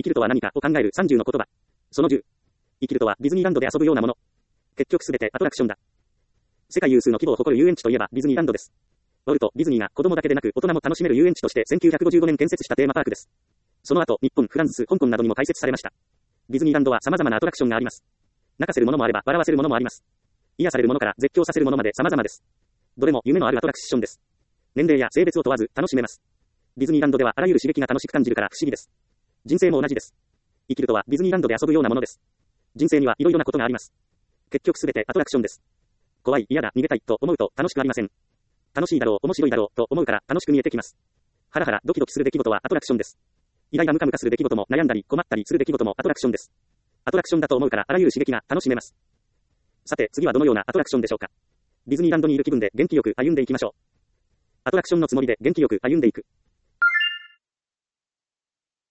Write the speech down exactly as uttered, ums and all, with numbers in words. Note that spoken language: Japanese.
生きるとは何かを考えるさんじゅうの言葉。そのじゅう。生きるとはディズニーランドで遊ぶようなもの。結局すべてアトラクションだ。世界有数の規模を誇る遊園地といえばディズニーランドです。ウォルト・ディズニーが子供だけでなく大人も楽しめる遊園地としてせんきゅうひゃくごじゅうごねん建設したテーマパークです。その後、日本、フランス、香港などにも開設されました。ディズニーランドは様々なアトラクションがあります。泣かせるものもあれば笑わせるものもあります。癒されるものから絶叫させるものまで様々です。どれも夢のあるアトラクションです。年齢や性別を問わず楽しめます。ディズニーランドではあらゆる刺激が楽しく感じるから不思議です。人生も同じです。生きるとはディズニーランドで遊ぶようなものです。人生には色々なことがあります。結局すべてアトラクションです。怖い、嫌だ、逃げたいと思うと楽しくありません。楽しいだろう、面白いだろうと思うから楽しく見えてきます。ハラハラドキドキする出来事はアトラクションです。イライラムカムカする出来事も悩んだり困ったりする出来事もアトラクションです。アトラクションだと思うからあらゆる刺激が楽しめます。さて次はどのようなアトラクションでしょうか。ディズニーランドにいる気分で元気よく歩んでいきましょう。アトラクションのつもりで元気よく歩んでいく。